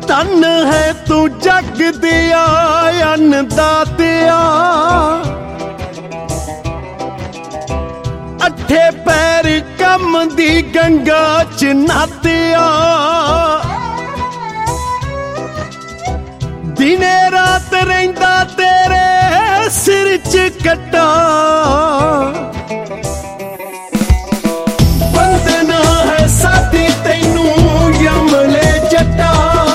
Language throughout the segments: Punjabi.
ਧਨ ਹੈ ਤੂੰ ਜਗ ਦਿਆ ਅੰਨਦਾਤਿਆ, ਅੱਠੇ ਪੈਰ ਕੰਮ ਦੀ ਗੰਗਾ ਚ ਨਾਤਿਆ, ਦਿਨੇ ਰਾਤ ਰਹਿੰਦਾ ਤੇਰੇ ਸਿਰ ਚ ਕੱਟਾ, ਬੰਦਨਾ ਹੈ ਸਾਡੀ ਤੈਨੂੰ ਯਮਲੇ ਜੱਟਾ,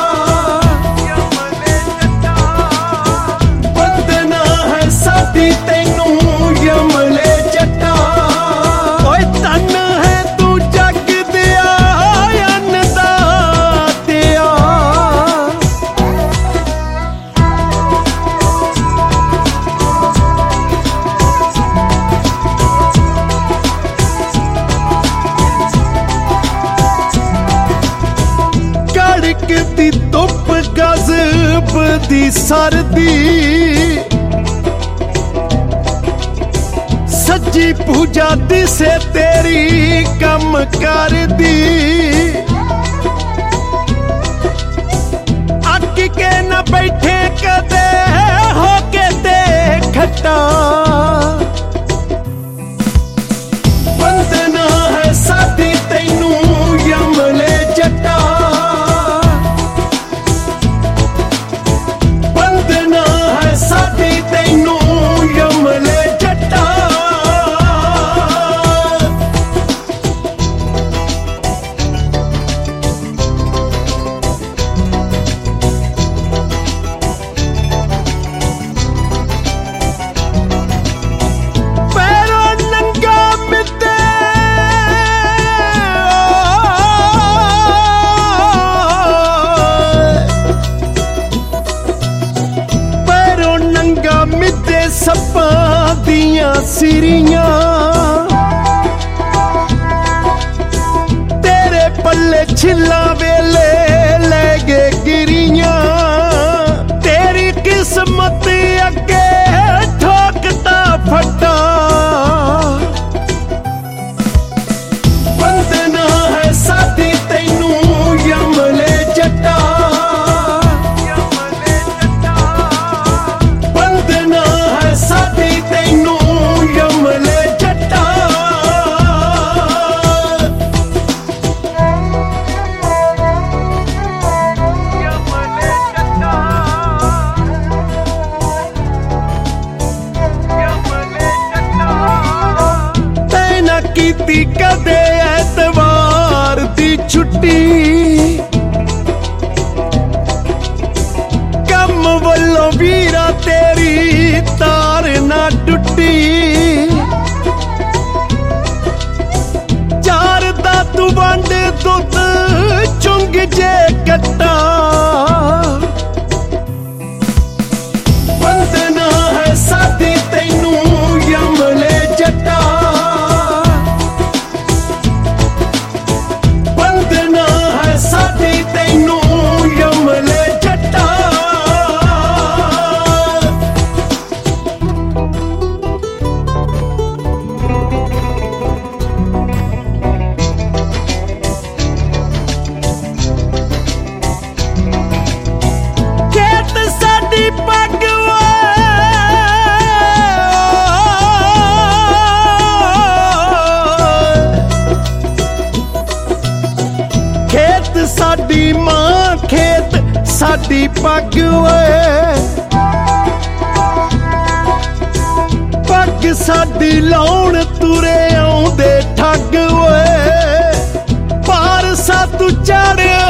ਬੰਦਨਾ ਹੈ ਸਾਡੀ ਤੈਨੂੰ ਯਮਲੇ ਜੱਟਾ, ਓਏ ਧਨ ਹੈ ਤੂੰ ਜਗ ਦਿਆ ਅੰਨਦਾਤਿਆ। ਕੜਕਦੀ ਧੁੱਪ ਗਜ਼ਬ ਦੀ ਸਰਦੀ, ਸੱਜੀ ਪੂਜਾ ਦਿਸੇ ਤੇਰੀ ਕੰਮ ਕਰਦੀ, ਅੱਕ ਕੇ ਨਾ ਬੈਠੇ ਕਦੇ ਹੋ ਕੇ ਤੇ ਖੱਟਾ, ਬੰਦਨਾ ਹੈ ਸਾਡੀ ਤੈਨੂੰ ਯਮਲੇ ਜੱਟਾ, ਬੰਦਨਾ ਹੈ ਸਾਡੀ ਤੈਨੂੰ ਯਮਲੇ ਜੱਟਾ। ਪੈਰੋਂ ਨੰਗਾ ਮਿੱਤੇ ਪੈਰੋਂ ਨੰਗਾ ਮਿੱਤੇ ਸੱਪਾਂ ਦੀਆਂ ਸਿਰੀਆਂ, ਤੇਰੇ ਪੱਲੇ ਛਿੱਲਾਂ ਵੇਲੇ ਲੈ ਗਏ ਗਿਰੀਆਂ, ਤੇਰੀ ਕਿਸਮਤ ਅੱਗੇ ਠੋਕਦਾ ਫੱਟਾ, ਬੰਦਨਾ ਹੈ ਸਾਡੀ ਤੈਨੂੰ ਯਮਲੇ ਜੱਟਾ, ਬੰਦਨਾ ਹੈ ਸਾਡੀ ਤੈਨੂੰ ਯਮਲੇ ਜੱਟਾ। ਤੈਂ ਨਾ ਕੀਤੀ ਕਦੇ ਐਤਵਾਰ ਦੀ ਛੁੱਟੀ, ਕੰਮ ਵੱਲੋਂ ਵੀਰਾ ਤੇਰੀ ਤਾਰ ਨਾ ਟੁੱਟੀ, ਚਾਰ ਦਾ ਤੂੰ ਵੰਡ ਦੁੱਧ ਚੁੰਗ ਜੇ ਕੱਟਾ, ਬੰਦਨਾ ਹੈ ਸਾਡੀ ਤੈਨੂੰ ਯਮਲੇ ਜੱਟਾ, ਬੰਦਨਾ ਹੈ ਸਾਡੀ ਤੈਨੂੰ ਯਮਲੇ ਜੱਟਾ। ਖੇਤ ਸਾਡੀ ਪੱਗ ਖੇਤ ਸਾਡੀ ਮਾਂ, ਖੇਤ ਸਾਡੀ ਪੱਗ ਓਏ, ਪੱਗ ਸਾਡੀ ਲਾਉਣ ਤੁਰੇ ਆਉਂਦੇ ਠੱਗ ਓਏ, ਪਾਰਸਾ ਤੂੰ ਚੜ੍ਹ